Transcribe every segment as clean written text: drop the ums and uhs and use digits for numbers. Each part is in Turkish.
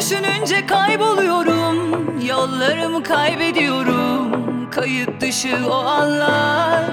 Düşününce kayboluyorum, yollarımı kaybediyorum. Kayıt dışı o anlar.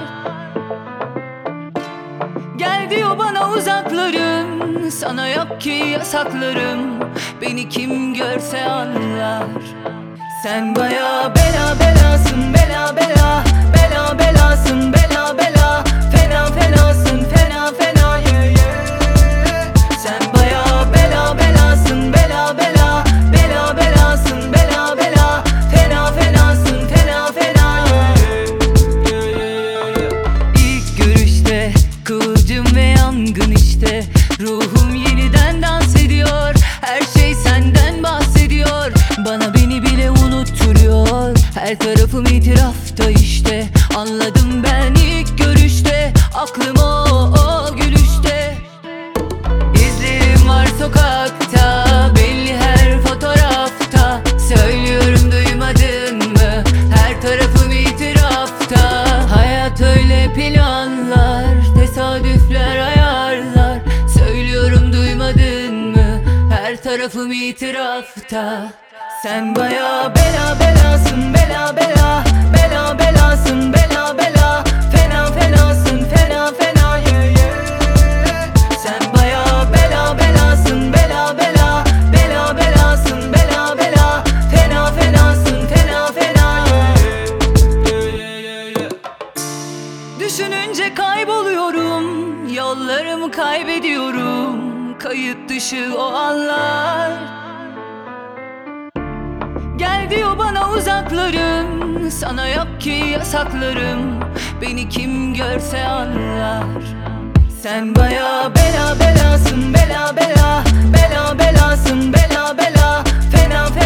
Gel diyor bana uzaklarım, sana yok ki yasaklarım. Beni kim görse anlar. Sen baya bela belasın, bela bela. Bela belasın, bela bela. Fena fenasın, fena fena yeah, yeah. Sen baya bela belasın, bela bela. Bela belasın, bela bela. Fena fenasın, fena fena yeah. İlk görüşte kıvılcım ve yangın işte. Ruhum yeniden dans ediyor. Her şey senden bahsediyor. Bana beni bile unutturuyor. Her tarafım itirafta işte. Anladım ben ilk görüşte. Aklım o gülüşte. İzlerim var sokakta, belli her fotoğrafta. Söylüyorum duymadın mı? Her tarafım itirafta. Hayat öyle planlar, tesadüfler ayarlar. Söylüyorum duymadın mı? Her tarafım itirafta. Sen baya bela belasın, bela bela. Bela belasın, bela bela. Fena fenasın, fena fena yeah, yeah. Sen baya bela belasın, bela bela. Bela belasın, bela bela. Fena fenasın, fena fena yeah. Düşününce kayboluyorum, yollarımı kaybediyorum. Kayıt dışı o anlar. Gel diyor bana uzaklarım, sana yok ki yasaklarım. Beni kim görse anlar. Sen baya bela belasın, bela bela. Bela belasın, bela bela. Fena fena